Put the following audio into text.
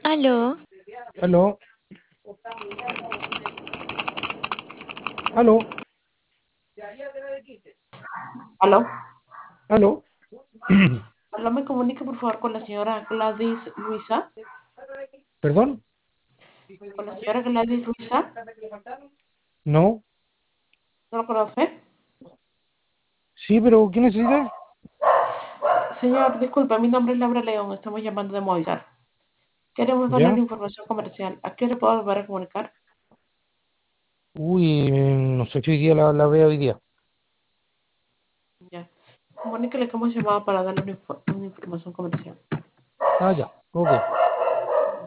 Aló, Aló, aló, ¿Aló? aló. Hola, me comunica por favor con la señora Gladys Luisa. ¿Perdón? Con la señora Gladys Luisa. No. ¿No lo conoce? Sí, pero ¿qué necesita? Señor, disculpa, mi nombre es Laura León. Estamos llamando de Movistar. Queremos darle ¿Ya? información comercial. ¿A qué hora puedo volver a comunicar? Uy, no sé si hoy día la veo hoy día. Ya. Comuníquele que hemos llamado para darle una información comercial. Ah, ya, ok.